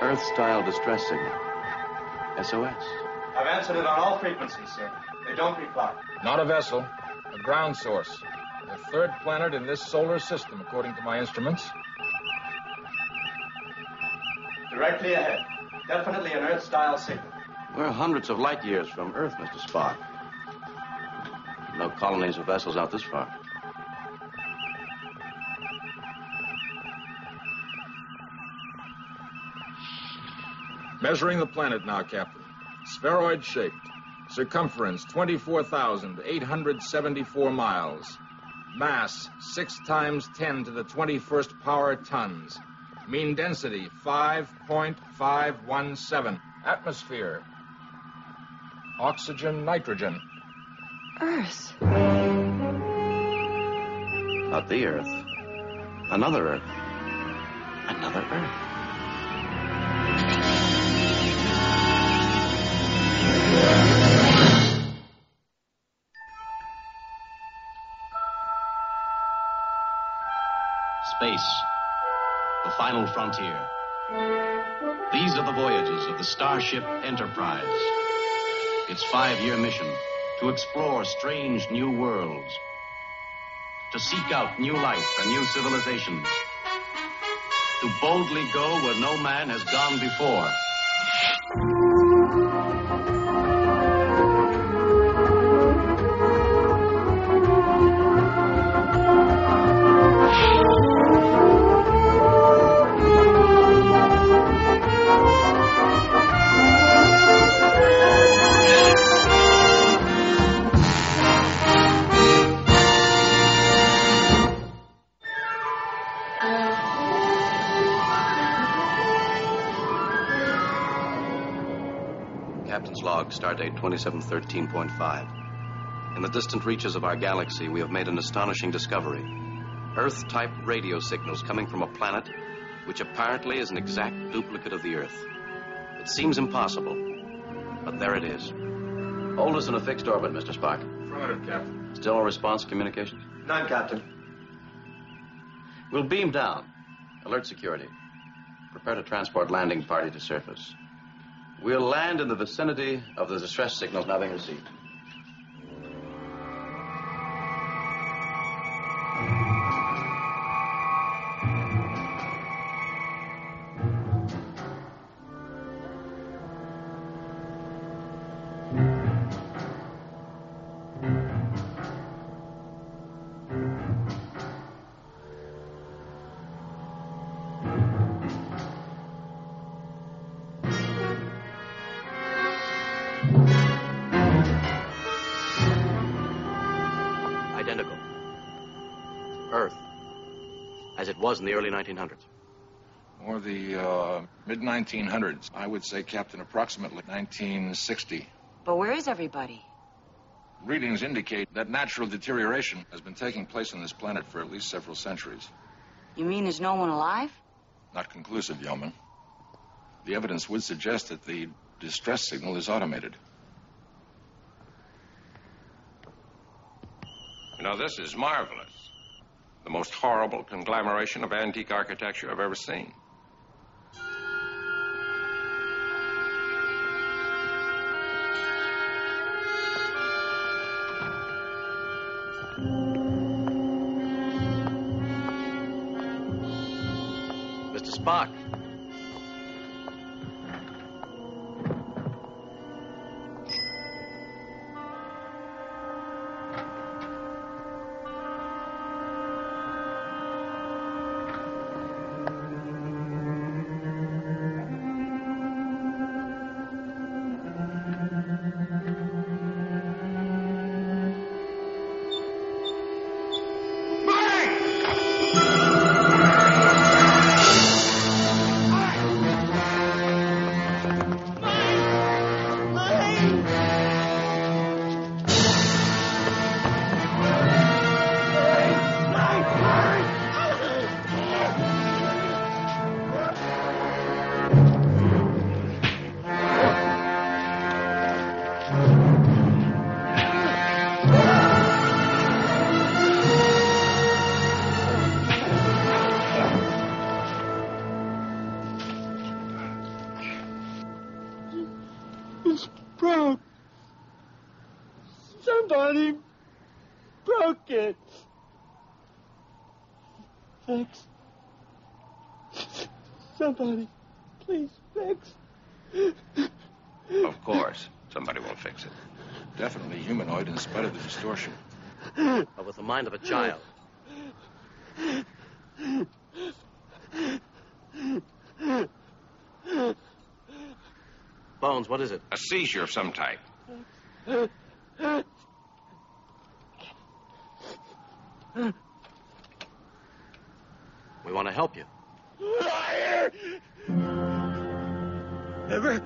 Earth-style distress signal. SOS. I've answered it on all frequencies, sir. They don't reply. Not a vessel, a ground source. The third planet in this solar system, according to my instruments. Directly ahead. Definitely an Earth-style signal. We're hundreds of light years from Earth, Mr. Spock. No colonies or vessels out this far. Measuring the planet now, Captain. Spheroid-shaped. Circumference, 24,874 miles. Mass, 6 times 10 to the 21st power tons. Mean density, 5.517. Atmosphere. Oxygen, nitrogen. Earth. Not the Earth. Another Earth. Another Earth. Space, the final frontier. These are the voyages of the Starship Enterprise. Its 5-year mission, to explore strange new worlds, to seek out new life and new civilizations, to boldly go where no man has gone before. Captain's log, stardate 2713.5. In the distant reaches of our galaxy, we have made an astonishing discovery. Earth-type radio signals coming from a planet which apparently is an exact duplicate of the Earth. It seems impossible, but there it is. Hold us in a fixed orbit, Mr. Spock. Affirmative, Captain. Still no response communications? None, Captain. We'll beam down. Alert security. Prepare to transport landing party to surface. We'll land in the vicinity of the distress signals now being received. Identical. Earth, as it was in the early 1900s. Or the mid-1900s. I would say, Captain, approximately 1960. But where is everybody? Readings indicate that natural deterioration has been taking place on this planet for at least several centuries. You mean there's no one alive? Not conclusive, Yeoman. The evidence would suggest that the distress signal is automated. You know, this is marvelous. The most horrible conglomeration of antique architecture I've ever seen. Mr. Spock. broke it. Fix. Somebody, please fix. Of course, somebody will fix it. Definitely humanoid in spite of the distortion. But with the mind of a child. Bones, what is it? A seizure of some type. We want to help you. Liar! Never.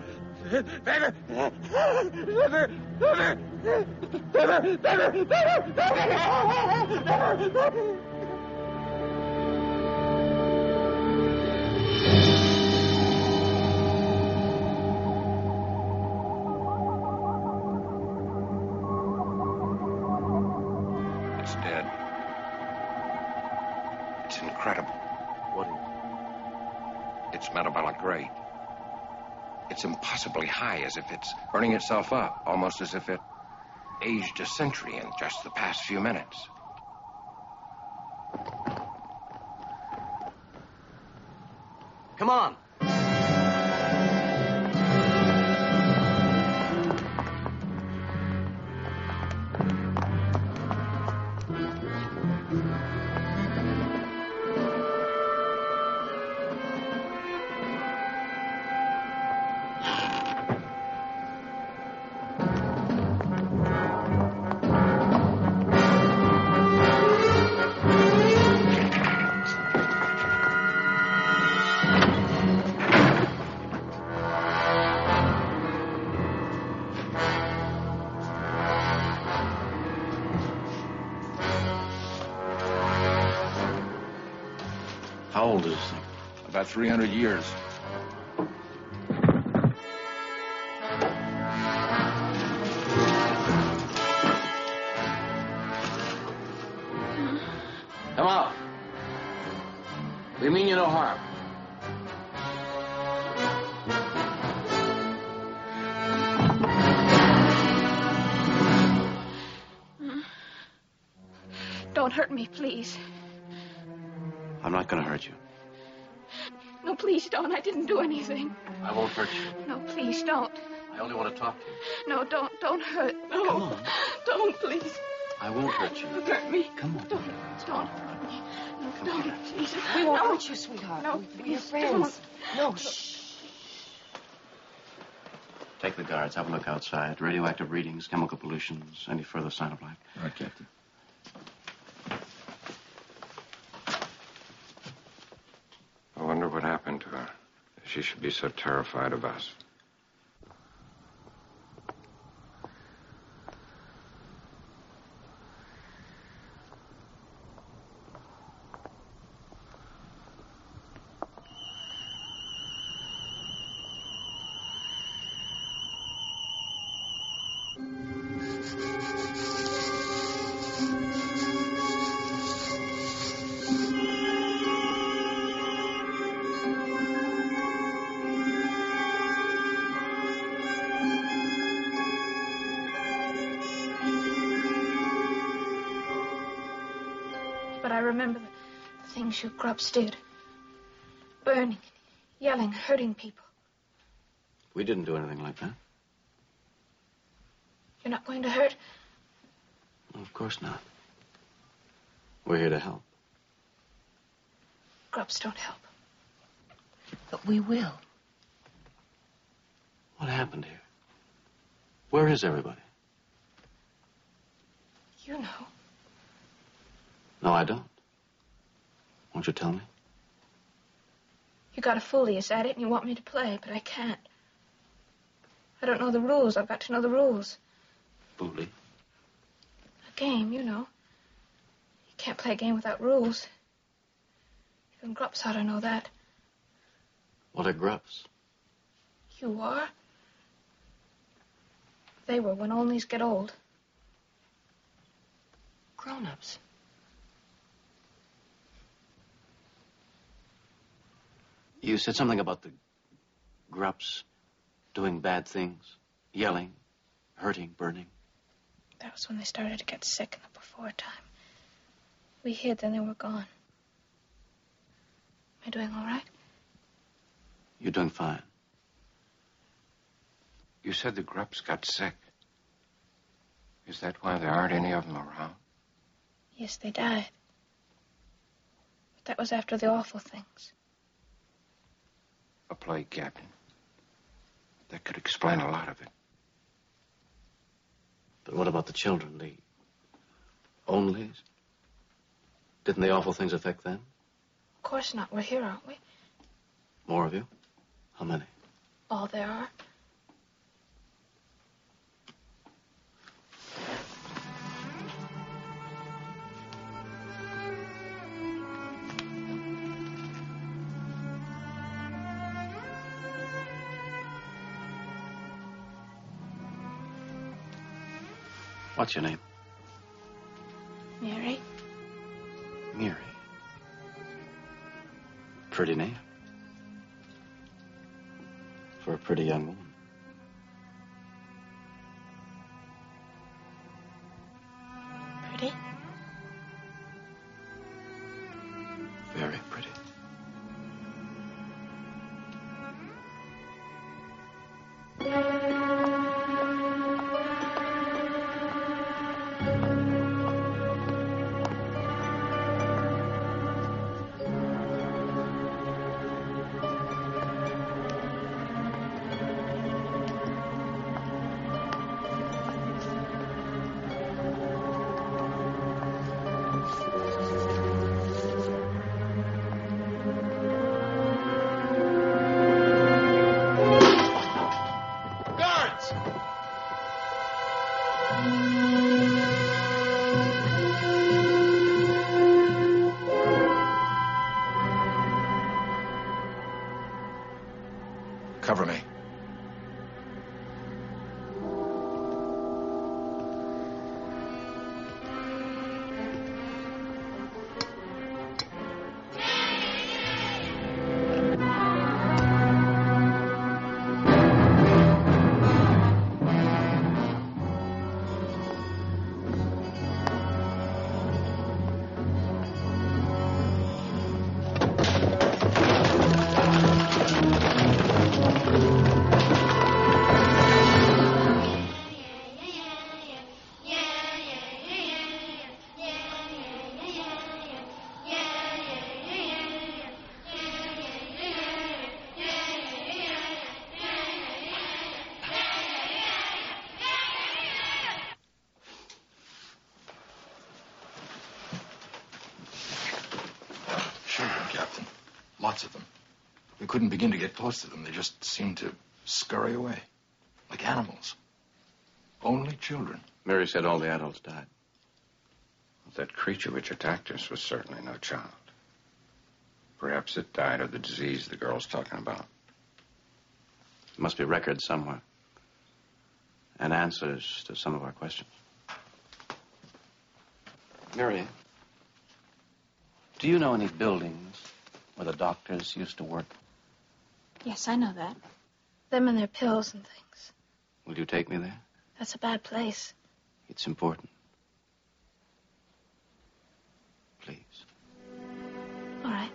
It's dead. It's incredible. What is it? It's metabolic rate. It's impossibly high, as if it's burning itself up, almost as if it aged a century in just the past few minutes. Come on. How old is this thing? About 300 years. Come out. We mean you no harm. Don't hurt me, please. I'm not going to hurt you. No, please don't. I didn't do anything. I won't hurt you. No, please don't. I only want to talk to you. No, don't hurt. No. Come on. Don't, please. I won't hurt you. Don't hurt me. Come on. Don't hurt me. No, don't, please. We won't No. hurt you, sweetheart. No, We're please friends. don't. No, shh. Take the guards. Have a look outside. Radioactive readings, chemical pollutions, any further sign of life. All right, Captain. I wonder what happened to her. She should be so terrified of us. But I remember the things you grubs did. Burning, yelling, hurting people. We didn't do anything like that. You're not going to hurt? Well, of course not. We're here to help. Grubs don't help. But we will. What happened here? Where is everybody? You know. No, I don't. Won't you tell me? You got a foolius at it and you want me to play, but I can't. I don't know the rules. I've got to know the rules. Bully. A game, you know. You can't play a game without rules. Even Grups ought to know that. What are grubs? You are. They were when onlys get old. Grown-ups. You said something about the grubs doing bad things, yelling, hurting, burning. That was when they started to get sick in the before time. We hid, then they were gone. Am I doing all right? You're doing fine. You said the grubs got sick. Is that why there aren't any of them around? Yes, they died. But that was after the awful things. A plague, Captain. That could explain a lot of it. But what about the children, the onlys? Didn't the awful things affect them? Of course not. We're here, aren't we? More of you? How many? All there are. What's your name? Mary? Mary. Pretty name. For a pretty young woman. Pretty? Very pretty. Cover me. Lots of them. We couldn't begin to get close to them. They just seemed to scurry away, like animals. Only children. Mary said all the adults died. That creature which attacked us was certainly no child. Perhaps it died of the disease the girl's talking about. There must be records somewhere. And answers to some of our questions. Mary, do you know any buildings where the doctors used to work? Yes, I know that. Them and their pills and things. Will you take me there? That's a bad place. It's important. Please. All right.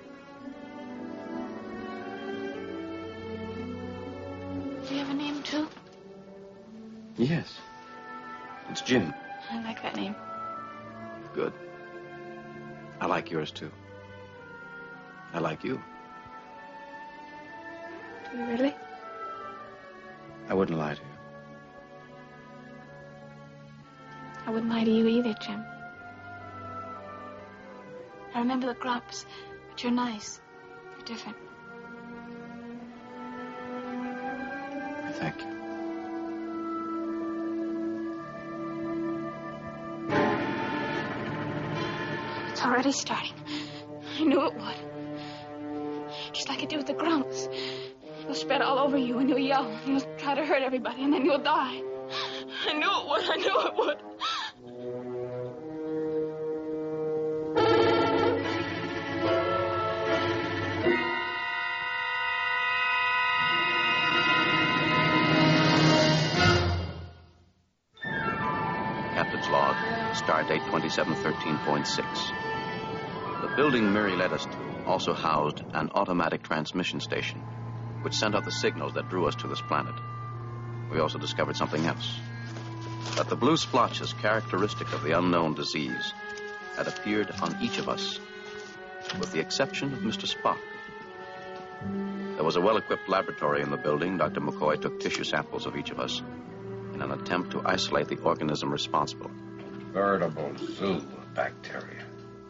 Do you have a name, too? Yes. It's Jim. I like that name. Good. I like yours, too. I like you. Do you really? I wouldn't lie to you. I wouldn't lie to you either, Jim. I remember the Grumps, but you're nice. You're different. Thank you. It's already starting. I knew it would. Just like it did with the Grumps. It'll spread all over you, and you'll yell, and you'll try to hurt everybody, and then you'll die. I knew it would. I knew it would. Flight 2713.6. The building Mary led us to also housed an automatic transmission station, which sent out the signals that drew us to this planet. We also discovered something else. That the blue splotches characteristic of the unknown disease had appeared on each of us, with the exception of Mr. Spock. There was a well-equipped laboratory in the building. Dr. McCoy took tissue samples of each of us in an attempt to isolate the organism responsible. Veritable zoo of bacteria.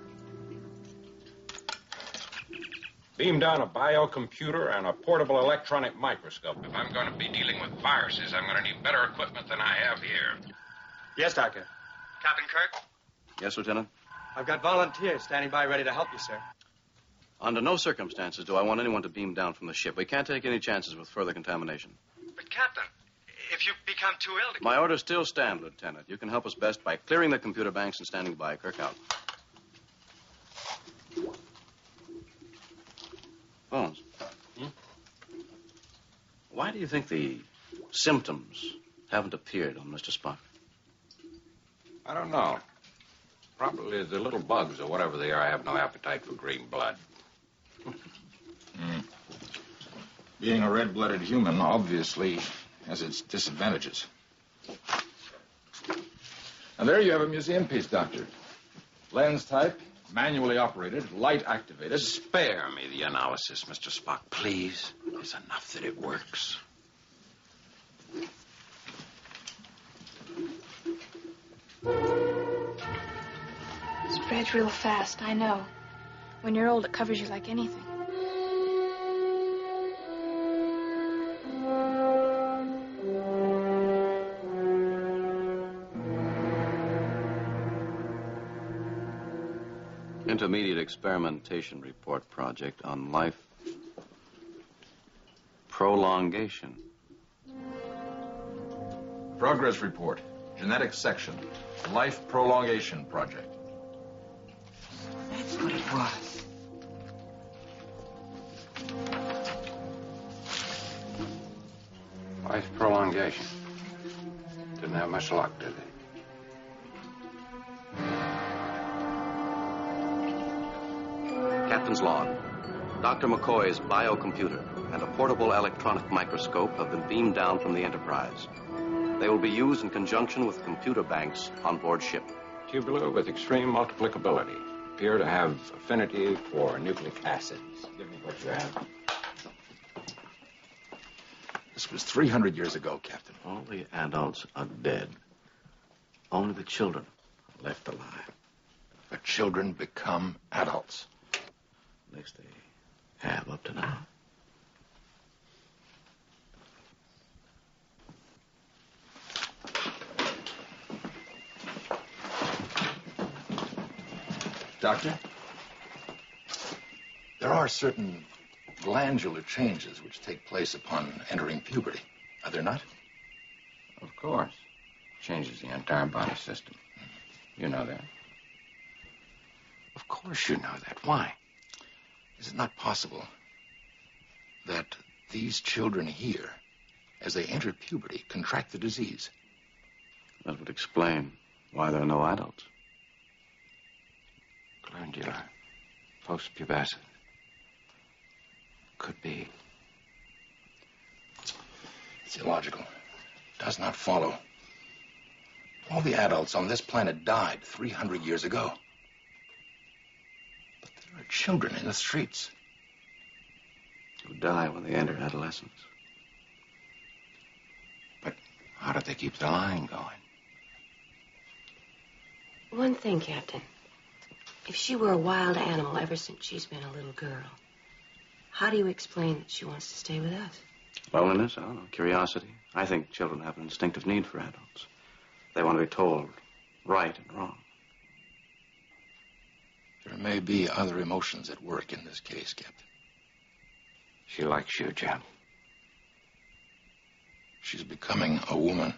Beam down a biocomputer and a portable electronic microscope. If I'm going to be dealing with viruses, I'm going to need better equipment than I have here. Yes, Doctor. Captain Kirk? Yes, Lieutenant? I've got volunteers standing by ready to help you, sir. Under no circumstances do I want anyone to beam down from the ship. We can't take any chances with further contamination. But, Captain, if you become too ill to... My orders still stand, Lieutenant. You can help us best by clearing the computer banks and standing by. Kirk out. Bones. Why do you think the symptoms haven't appeared on Mr. Spock? I don't know. Probably the little bugs or whatever they are. I have no appetite for green blood. Being a red-blooded human obviously has its disadvantages. And there you have a museum piece, Doctor. Lens type, manually operated, light activated. Spare me the analysis, Mr. Spock, please. It's enough that it works. It spreads real fast, I know. When you're old, it covers you like anything. Intermediate experimentation report project on life prolongation. Progress report. Genetic section. Life prolongation project. That's what it was. Life prolongation. Didn't have much luck, did they? Captain's log. Dr. McCoy's biocomputer and a portable electronic microscope have been beamed down from the Enterprise. They will be used in conjunction with computer banks on board ship. Tubular with extreme multiplicability. Appear to have affinity for nucleic acids. Give me what you have. This was 300 years ago, Captain. All the adults are dead. Only the children are left alive. The children become adults. At least they have up to now. Doctor? There are certain glandular changes which take place upon entering puberty. Are there not? Of course. Changes the entire body system. You know that. Of course you know that. Why? Is it not possible that these children here, as they enter puberty, contract the disease? That would explain why there are no adults. Glandular postpubescent. Could be. It's illogical. Does not follow. All the adults on this planet died 300 years ago. But there are children in the streets Who die when they enter adolescence. But how do they keep the line going? One thing, Captain. If she were a wild animal ever since she's been a little girl, how do you explain that she wants to stay with us? Loneliness, I don't know, curiosity. I think children have an instinctive need for adults. They want to be told right and wrong. There may be other emotions at work in this case, Captain. She likes you, Jim. She's becoming a woman.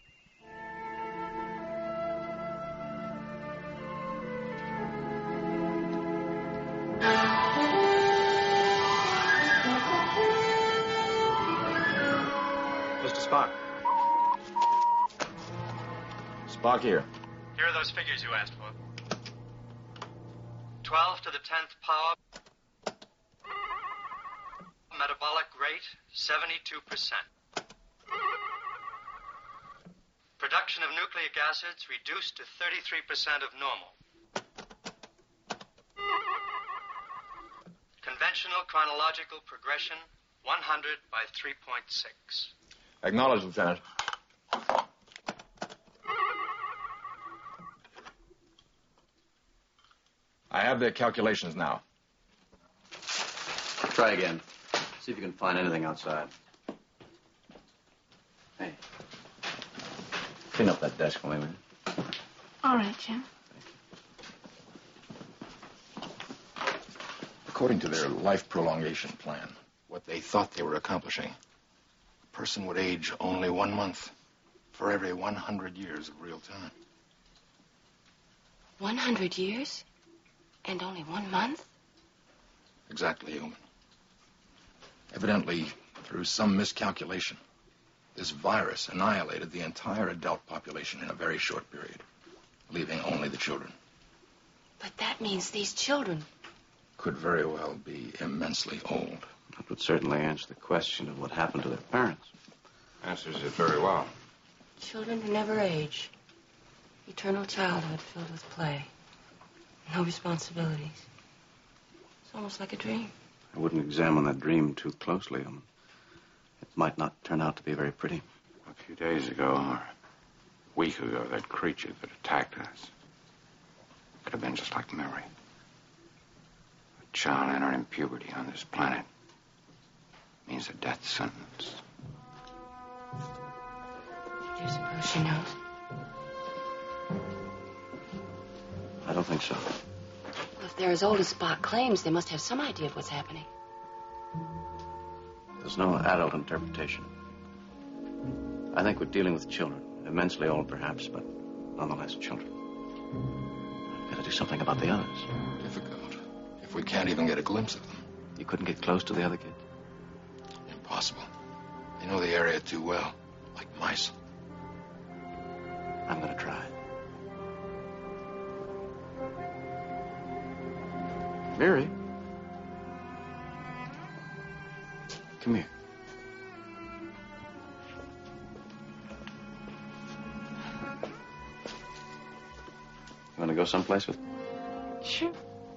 Mr. Spock. Spock here. Here are those figures you asked for. 12 to the 10th power. Metabolic rate, 72%. Production of nucleic acids reduced to 33% of normal. Conventional chronological progression, 100 by 3.6. Acknowledge, Lieutenant. I have their calculations now. Try again. See if you can find anything outside. Hey. Clean up that desk for me, will you? All right, Jim. According to their life prolongation plan, what they thought they were accomplishing, a person would age only 1 month for every 100 years of real time. 100 years? And only 1 month? Exactly, Human. Evidently, through some miscalculation, this virus annihilated the entire adult population in a very short period, leaving only the children. But that means these children Could very well be immensely old. That would certainly answer the question of what happened to their parents. Answers it very well. Children who never age. Eternal childhood filled with play. No responsibilities. It's almost like a dream. I wouldn't examine that dream too closely. It might not turn out to be very pretty. A few days ago, or a week ago, that creature that attacked us could have been just like Mary. A child entering puberty on this planet means a death sentence. Do you suppose she knows? I don't think so. Well, if they're as old as Spock claims, they must have some idea of what's happening. There's no adult interpretation. I think we're dealing with children. Immensely old, perhaps, but nonetheless children. We've got to do something about the others. Difficult. If we can't even get a glimpse of them. You couldn't get close to the other kids? Impossible. They know the area too well. Like mice. I'm going to try. Mary? Come here. You want to go someplace with me? Sure.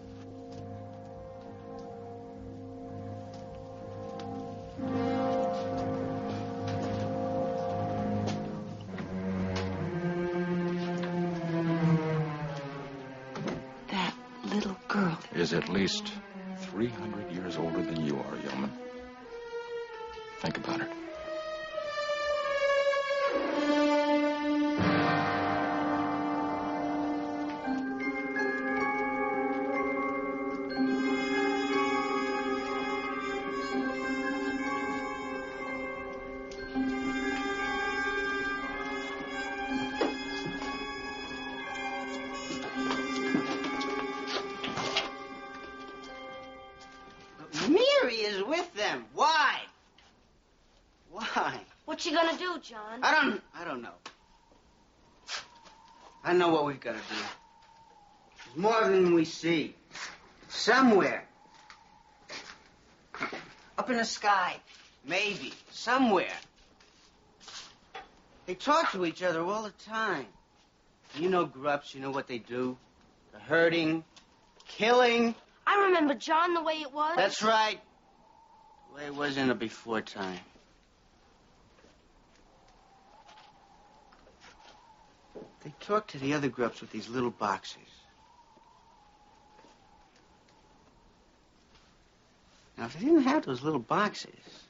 That little girl Is at least 300 years older than you are, Yeoman. Think about it. Mary is with them. Why? Why? What you gonna do, John? I don't know. I know what we've got to do. There's more than we see. Somewhere. Up in the sky. Maybe. Somewhere. They talk to each other all the time. You know Grups, you know what they do. The hurting, killing. I remember John the way it was. That's right. The way it was in the before time. They talk to the other Grups with these little boxes. Now, if they didn't have those little boxes,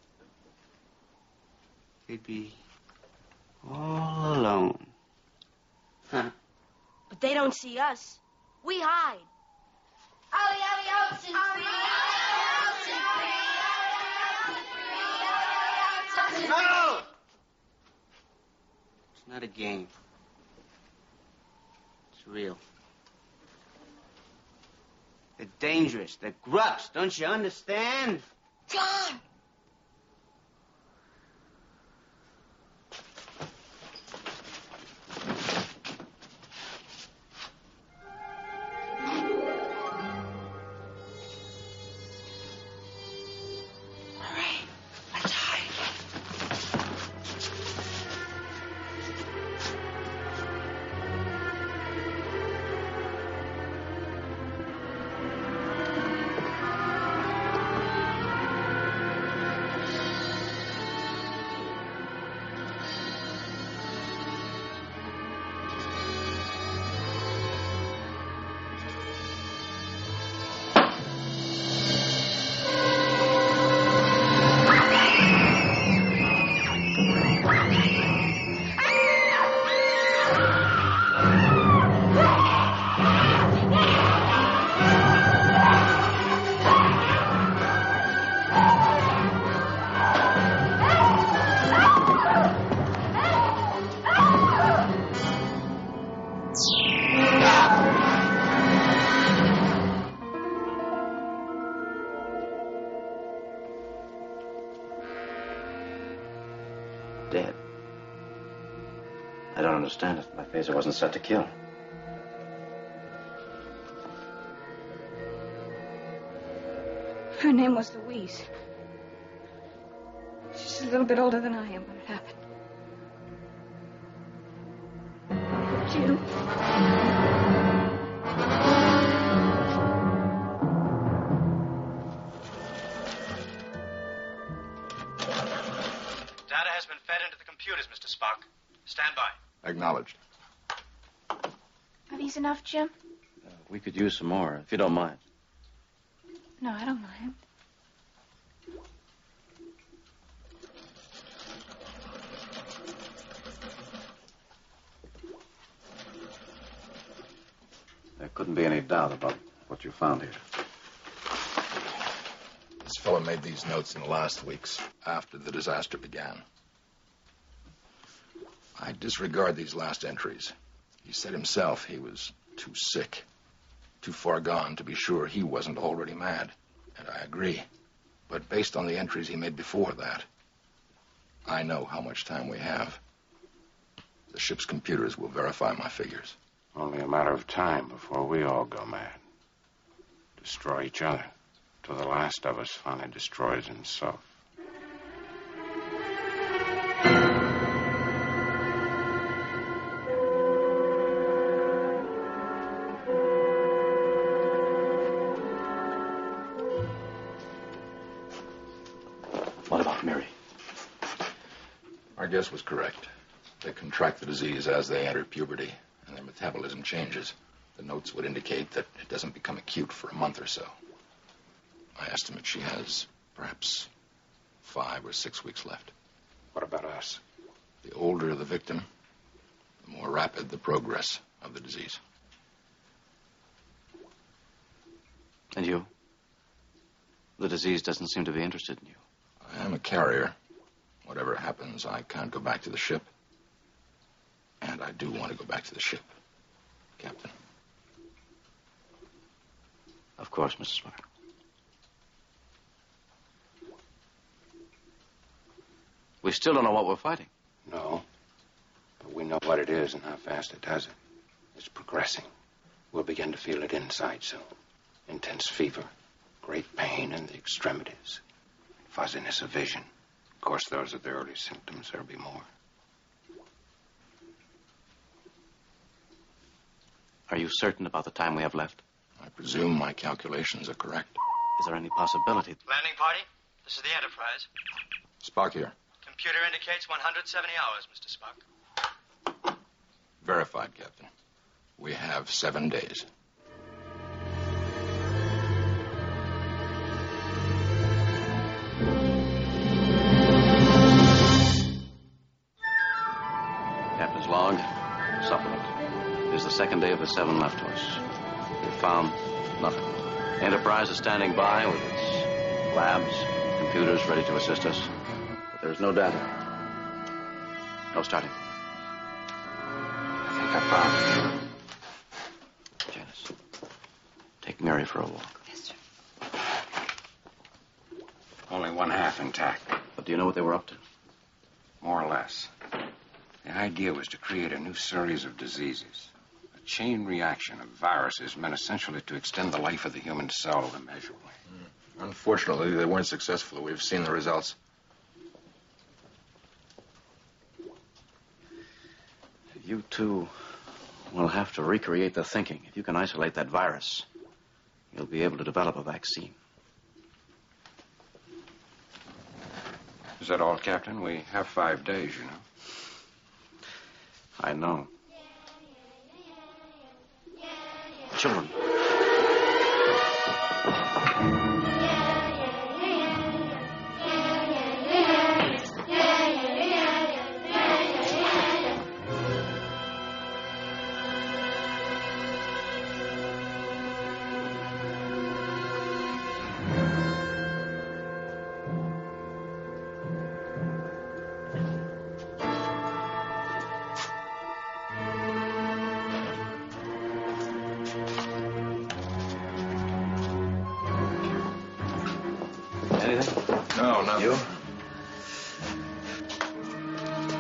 they'd be all alone. Huh? But they don't see us. We hide. Ollie, Ollie, Oats and free. No! It's not a game. It's real. They're dangerous. They're Grups. Don't you understand? John! dead. I don't understand it. My phaser wasn't set to kill. Her name was Louise. She's a little bit older than I am when it happened. Jim. Data has been fed into the computers, Mr. Spock. Stand by. Acknowledged. Are these enough, Jim? We could use some more, if you don't mind. No, I don't mind. There couldn't be any doubt about what you found here. This fellow made these notes in the last weeks, after the disaster began. I disregard these last entries. He said himself he was too sick, too far gone to be sure he wasn't already mad. And I agree. But based on the entries he made before that, I know how much time we have. The ship's computers will verify my figures. Only a matter of time before we all go mad. Destroy each other, till the last of us finally destroys himself. What about Mary? Our guess was correct. They contract the disease as they enter puberty, and their metabolism changes. The notes would indicate that it doesn't become acute for a month or so. I estimate she has perhaps 5 or 6 weeks left. What about us? The older the victim, the more rapid the progress of the disease. And you? The disease doesn't seem to be interested in you. I am a carrier. Whatever happens, I can't go back to the ship. And I do want to go back to the ship, Captain. Of course, Mrs. Spock. We still don't know what we're fighting. No. But we know what it is and how fast it does it. It's progressing. We'll begin to feel it inside soon. Intense fever, great pain in the extremities, fuzziness of vision. Of course, those are the early symptoms. There'll be more. Are you certain about the time we have left? I presume my calculations are correct. Is there any possibility? Landing party, this is the Enterprise. Spock here. Computer indicates 170 hours, Mr. Spock. Verified, Captain. We have 7 days. Captain's log, supplement. It is the second day of the 7 left to us. We've found nothing. Enterprise is standing by with its labs, computers ready to assist us. But there is no data. No starting. I think I found it. Janice, take Mary for a walk. Yes, sir. Only one half intact. But do you know what they were up to? More or less. The idea was to create a new series of diseases. A chain reaction of viruses meant essentially to extend the life of the human cell immeasurably. Unfortunately, they weren't successful. We've seen the results. You two will have to recreate the thinking. If you can isolate that virus, you'll be able to develop a vaccine. Is that all, Captain? We have 5 days, you know. I know. Children. Anything? No, nothing. You?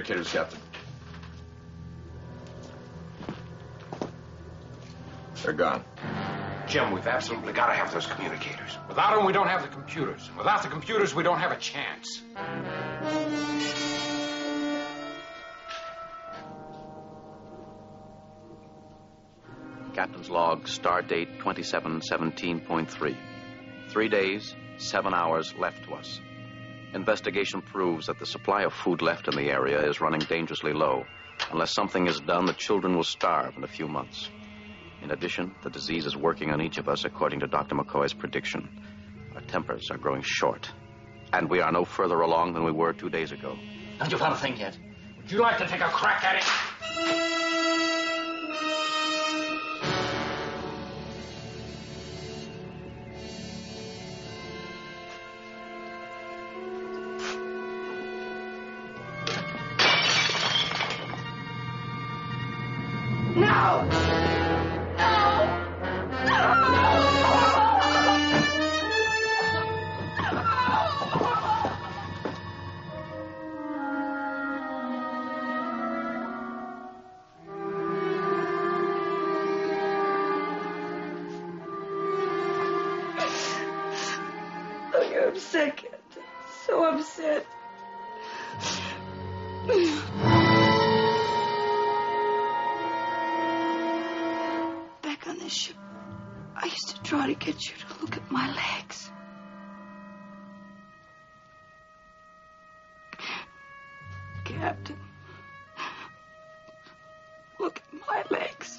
communicators, Captain. They're gone. Jim, we've absolutely got to have those communicators. Without them, we don't have the computers. And without the computers, we don't have a chance. Captain's log, star date 2717.3. 3 days, 7 hours left to us. Investigation proves that the supply of food left in the area is running dangerously low. Unless something is done, the children will starve in a few months. In addition, the disease is working on each of us according to Dr. McCoy's prediction. Our tempers are growing short. And we are no further along than we were 2 days ago. Haven't you found a thing yet? Would you like to take a crack at it? I'm upset, Captain. So upset. Back on this ship, I used to try to get you to look at my legs. Captain, look at my legs.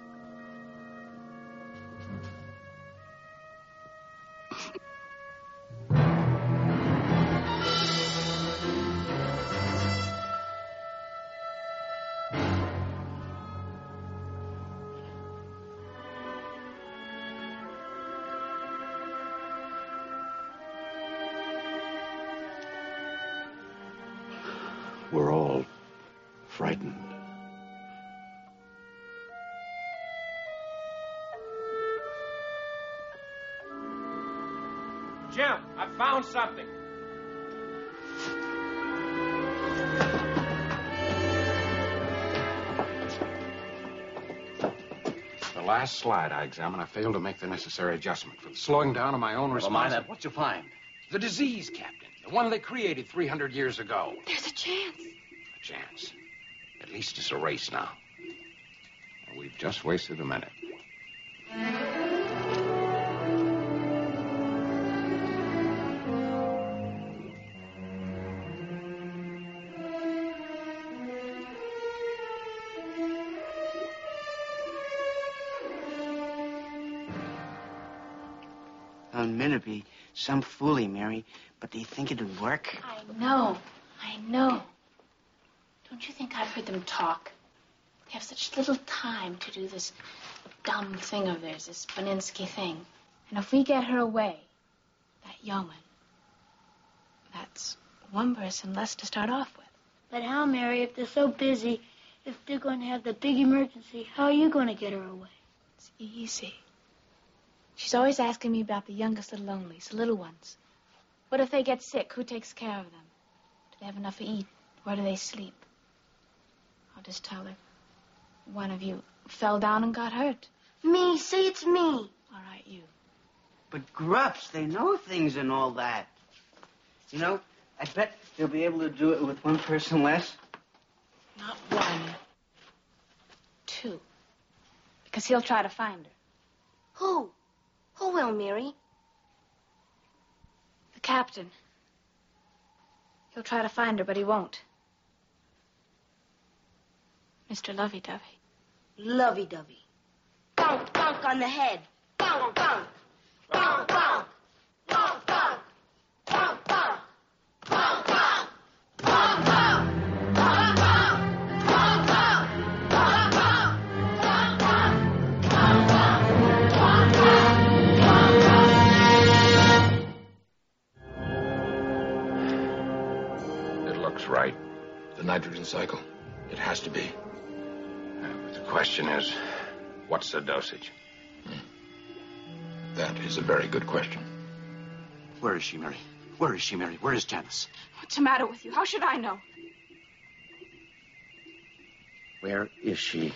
We're all frightened. Jim, I found something. The last slide I examined, I failed to make the necessary adjustment for the slowing down of my own response. Mind that. What'd you find? The disease, Captain. The one they created 300 years ago. There's a chance. A chance. At least it's a race now. And we've just wasted a minute. Minnerby, some fooling, Mary, but do you think it'd work? I know. Don't you think I've heard them talk? They have such little time to do this dumb thing of theirs, this Beninsky thing. And if we get her away, that yeoman, that's one person less to start off with. But how, Mary, if they're so busy, if they're going to have the big emergency, how are you going to get her away? It's easy. She's always asking me about the youngest little onlys, the little ones. What if they get sick? Who takes care of them? Do they have enough to eat? Where do they sleep? I'll just tell her one of you fell down and got hurt. Me, say it's me. All right, you. But Grups, they know things and all that. You know, I bet they'll be able to do it with one person less. Not one. Two. Because he'll try to find her. Who? Who will, Mary? The captain. He'll try to find her, but he won't. Mr. Lovey-Dovey. Lovey-Dovey. Bonk, bonk on the head. Bonk, bonk. Bonk, bonk. Bonk, bonk. Bonk, bonk. Bonk, bonk. Bonk, bonk. Bonk, bonk. Bonk, bonk. Bonk, bonk. Bonk, bonk. Bonk, bonk. Bonk, bonk. It looks right. The nitrogen cycle. It has to be. But the question is, what's the dosage? That is a very good question. Where is she, Mary? Where is she, Mary? Where is Janice? What's the matter with you? How should I know? Where is she?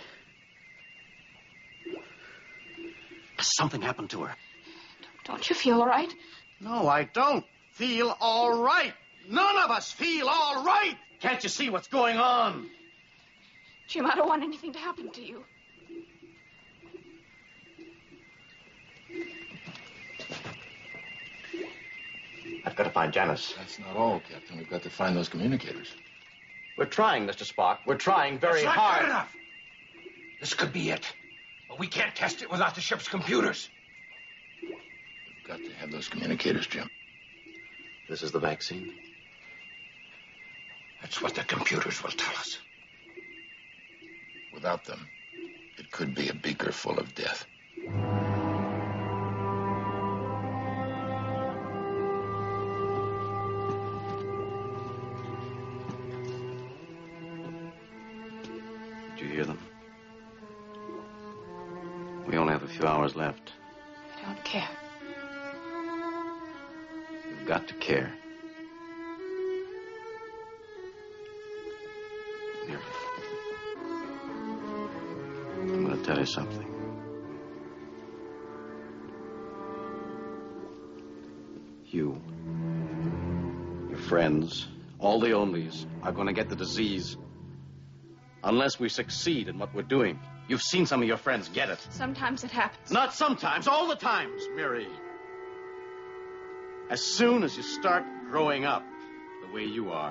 Has something happened to her? Don't you feel all right? No, I don't feel all right. None of us feel all right. Can't you see what's going on? Jim, I don't want anything to happen to you. I've got to find Janice. That's not all, Captain. We've got to find those communicators. We're trying, Mr. Spock. We're trying very That's not hard. good enough. This could be it. But we can't test it without the ship's computers. We've got to have those communicators, Jim. This is the vaccine? That's what the computers will tell us. Without them, it could be a beaker full of death. Did you hear them? We only have a few hours left. I don't care. You've got to care. Here. I'm going to tell you something. You, your friends, all the onlys are going to get the disease unless we succeed in what we're doing. You've seen some of your friends get it. Sometimes it happens. Not sometimes, all the times, Miri. As soon as you start growing up the way you are.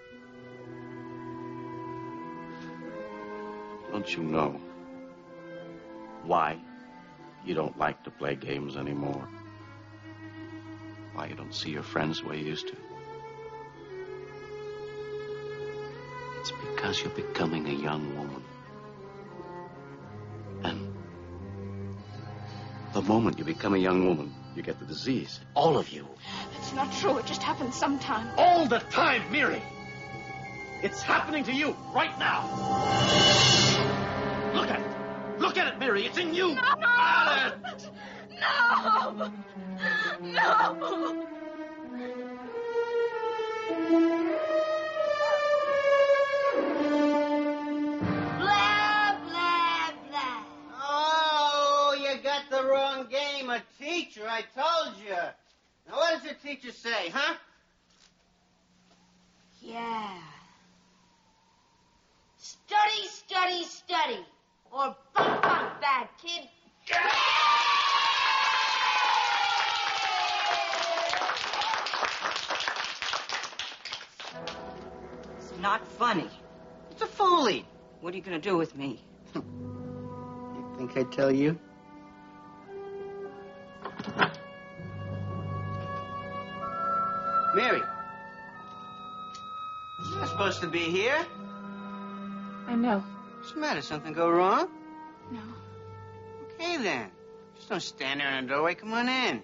Don't you know why you don't like to play games anymore? Why you don't see your friends the way you used to? It's because you're becoming a young woman. And the moment you become a young woman, you get the disease. All of you. That's not true. It just happens sometimes. All the time, Miri. It's happening to you right now. Look at it. Look at it, Miri. It's in you. No. Alice. No. No. Blah, blah, blah. Oh, you got the wrong game of teacher, I told you. Now, what does the teacher say, huh? Yeah. Study, study, study. Or bunk, bunk, bad kid. It's not funny. It's a folly. What are you going to do with me? You think I'd tell you? Mary. You're not supposed to be here. I know. What's the matter? Something go wrong? No. Okay, then. Just don't stand there in the doorway. Come on in.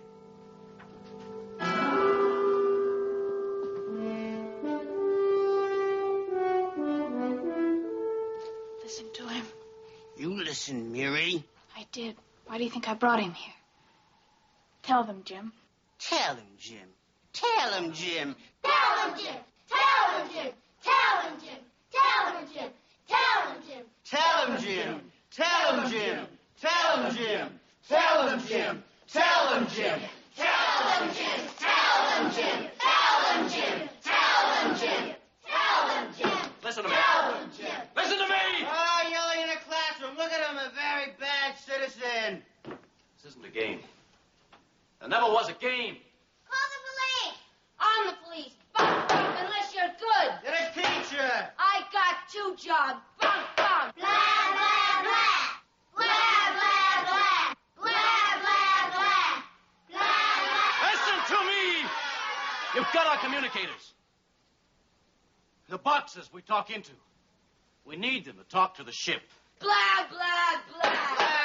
Listen to him. You listen, Mary. I did. Why do you think I brought him here? Tell them, Jim. Tell him, Jim. Tell him, Jim. Tell him, Jim. Tell him, Jim. Tell him, Jim. Tell him, Jim. Tell him, Jim. Tell him, Jim. Tell him, Jim. Tell him, Jim. Tell him, Jim. Tell him, Jim. Tell him, Jim. Tell him, Jim. Tell him, Jim. Tell him, Jim. Tell him, Jim. Listen to me. Tell him, Jim. Listen to me! Oh, yelling in the classroom. Look at him, a very bad citizen. This isn't a game. There never was a game. Call the police. I'm the police. Bunk, bunk, unless you're good. You're a teacher. I got two jobs. Bunk, bunk. Blah, blah, blah. Blah, blah, blah. Blah, blah, blah. Blah, blah. Listen to me! You've got our communicators. The boxes we talk into. We need them to talk to the ship. Blah, blah, blah.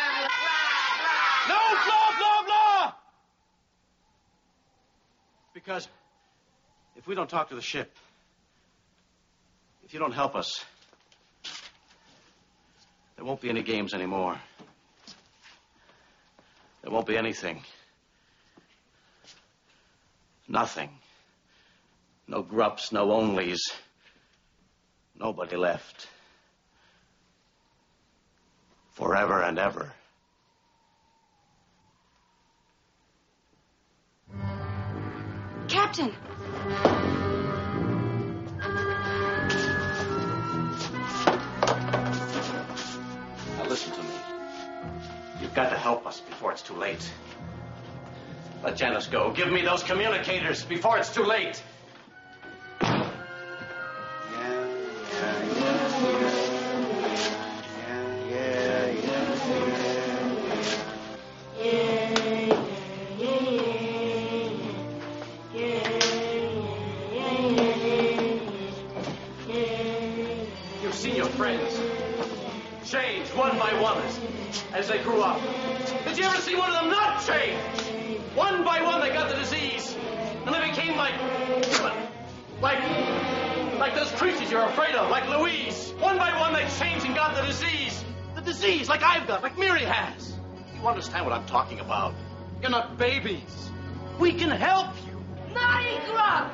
No, blah, blah, blah! Because if we don't talk to the ship, if you don't help us, there won't be any games anymore. There won't be anything. Nothing. No grups, no onlys. Nobody left. Forever and ever. Captain! Now listen to me. You've got to help us before it's too late. Let Janice go. Give me those communicators before it's too late. You've seen your friends change one by one as they grew up. Did you ever see one of them not change? One by one they got the disease, and they became like those creatures you're afraid of, like Louise. One by one they changed and got the disease. The disease, like I've got, like Mary has. You understand what I'm talking about? You're not babies. We can help you. Naughty grub!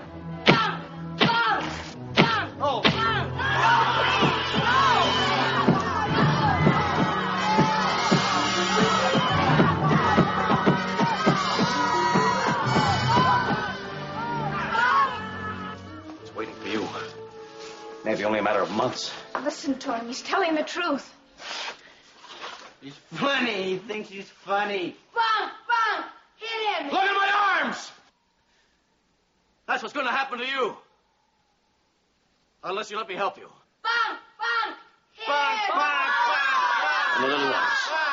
Oh. It's waiting for you. Maybe only a matter of months. Listen to him. He's telling the truth. He's funny. He thinks he's funny. Bunk! Hit him! Look at my arms! That's what's going to happen to you. Unless you let me help you. Bunk! Hit him! And the little ones.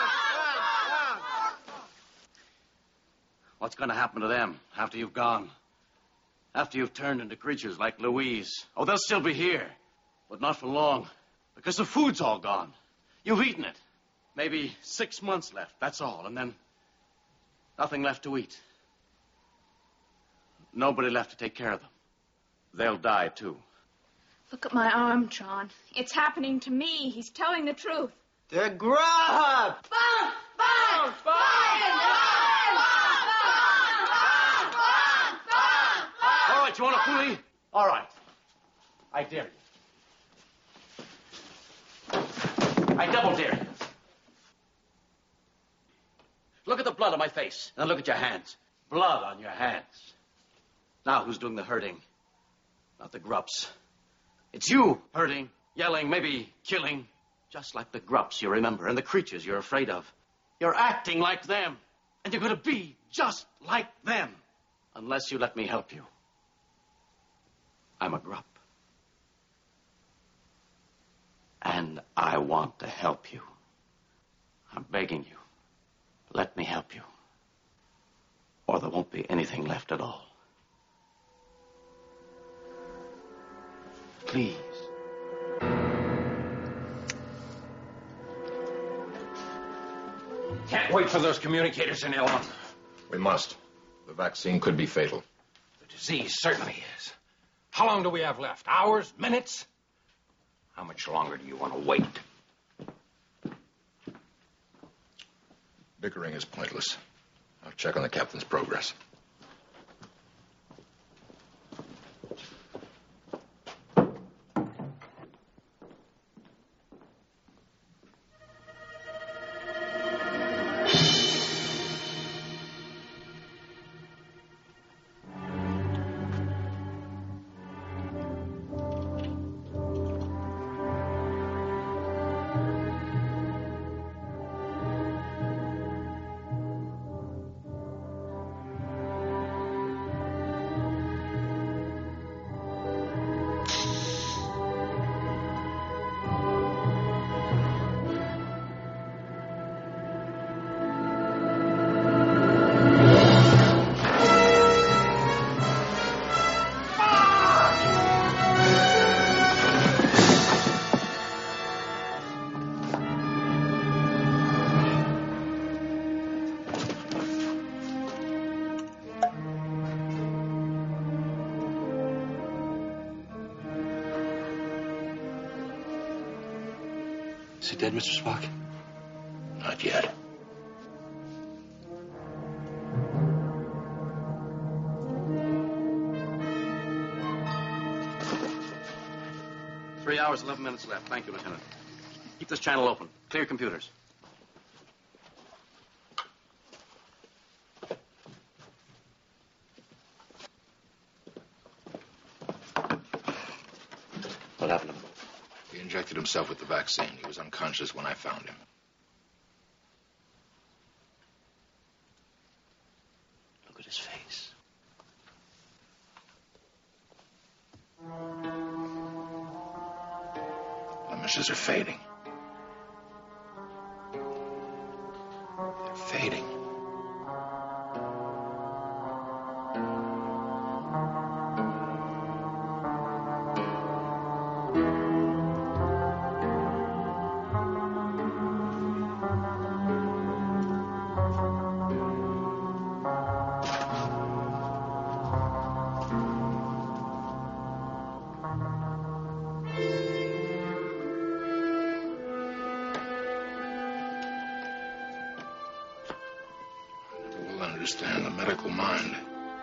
What's going to happen to them after you've gone? After you've turned into creatures like Louise? Oh, they'll still be here. But not for long. Because the food's all gone. You've eaten it. Maybe 6 months left, that's all. And then nothing left to eat. Nobody left to take care of them. They'll die, too. Look at my arm, John. It's happening to me. He's telling the truth. The grub! Bunk! All right, you want a coolie? All right. I dare you. I double dare you. Look at the blood on my face. Now look at your hands. Blood on your hands. Now who's doing the hurting? Not the Grups. It's you hurting, yelling, maybe killing. Just like the Grups you remember and the creatures you're afraid of. You're acting like them. And you're going to be just like them. Unless you let me help you. I'm a Grup. And I want to help you. I'm begging you. Let me help you. Or there won't be anything left at all. Please. Can't wait for those communicators any longer. We must. The vaccine could be fatal. The disease certainly is. How long do we have left? Hours? Minutes? How much longer do you want to wait? Bickering is pointless. I'll check on the captain's progress. Is he dead, Mr. Spock? Not yet. Three hours, 11 minutes left. Thank you, Lieutenant. Keep this channel open. Clear computers. injected himself with the vaccine. He was unconscious when I found him. Look at his face. Blemishes are fading. They're fading. Understand the medical mind.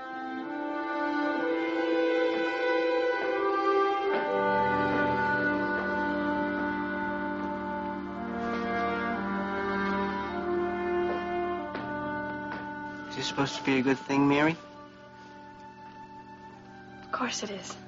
Is this supposed to be a good thing, Mary? Of course it is.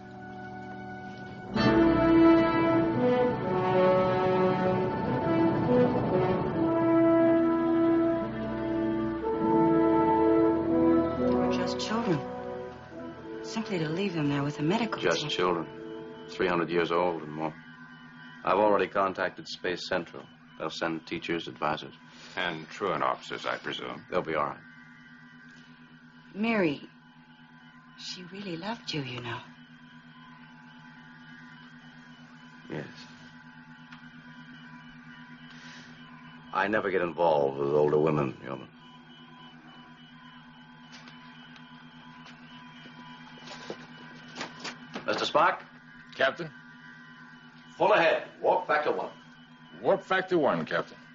Simply to leave them there with a medical Just team. children. 300 years old and more. I've already contacted Space Central. They'll send teachers, advisors. And truant officers, I presume. They'll be all right. Mary, she really loved you, you know. Yes. I never get involved with older women, Yeoman. Mr. Spock? Captain? Full ahead. Warp factor 1. Warp factor 1, Captain.